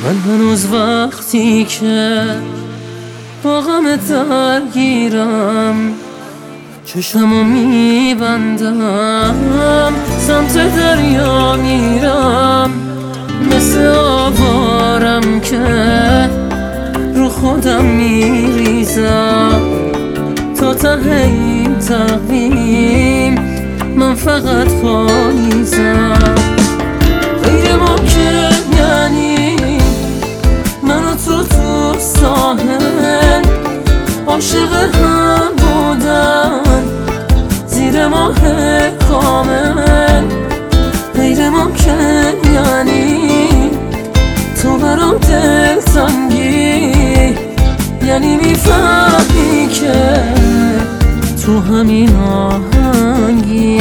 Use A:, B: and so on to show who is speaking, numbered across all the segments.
A: من هنوز وقتی که با غمت درگیرم چشمو میبندم، سمت دریا میرم، مثل آوارم که رو خودم میریزم. تا ته این تقویم من فقط پاییزم. غیر ممکن یعنی من و تو ساحل عاشق هم بودن زیر ماه کامل. غیر ممکن یعنی تو برام دلتنگی، یعنی میفهمی که تو همین آهنگی.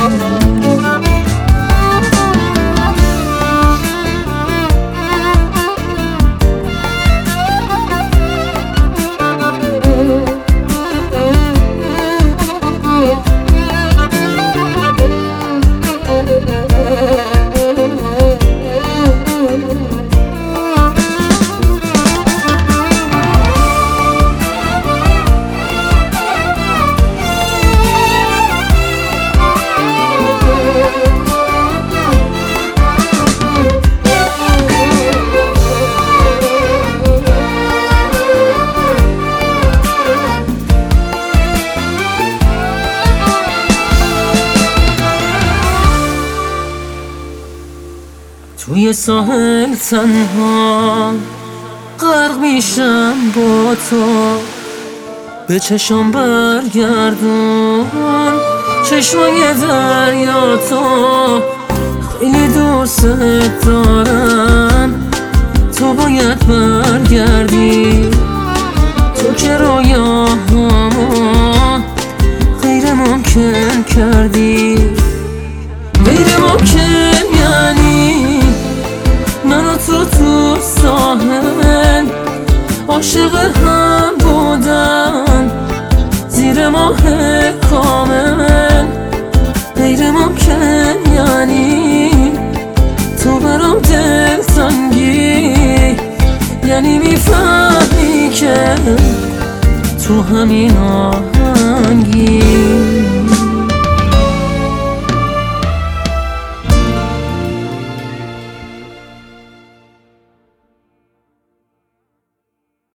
A: توی ساحل تنها غرق میشم با تو، به چشم برگردون چشمای دریا. تو خیلی دوست دارم، تو باید برگردی. تو که رویاهامو غیر ممکن کردی. غیر ممکن یعنی من و تو ساحل عاشق هم بودن زیر ماه کامل. غیر ممکن یعنی تو برام دلتنگی، یعنی میفهمی که تو همین آهنگی.